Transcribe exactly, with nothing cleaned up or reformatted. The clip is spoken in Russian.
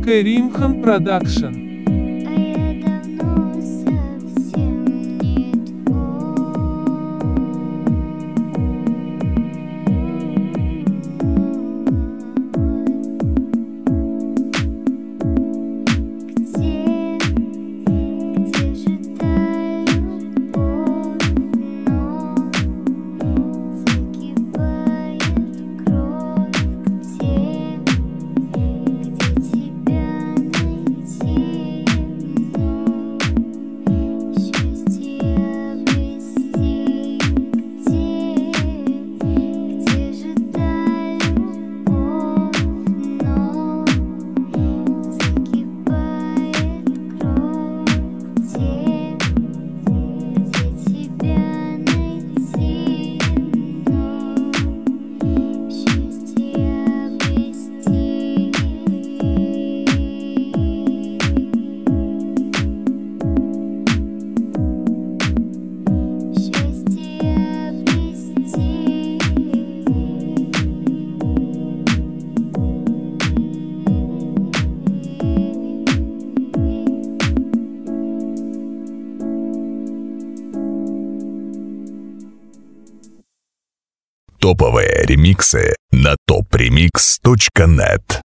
Кэримхан Продакшн. А я давно совсем не твой. Где, где же та любовь вновь закипает кровь? Где, где тебя найти вновь? Счастье обрести. Где, где же та любовь вновь закипает кровь? Где, где тебя найти вновь? Счастье обрести. Счастье Топовые ремиксы на топ ремикс точка нет.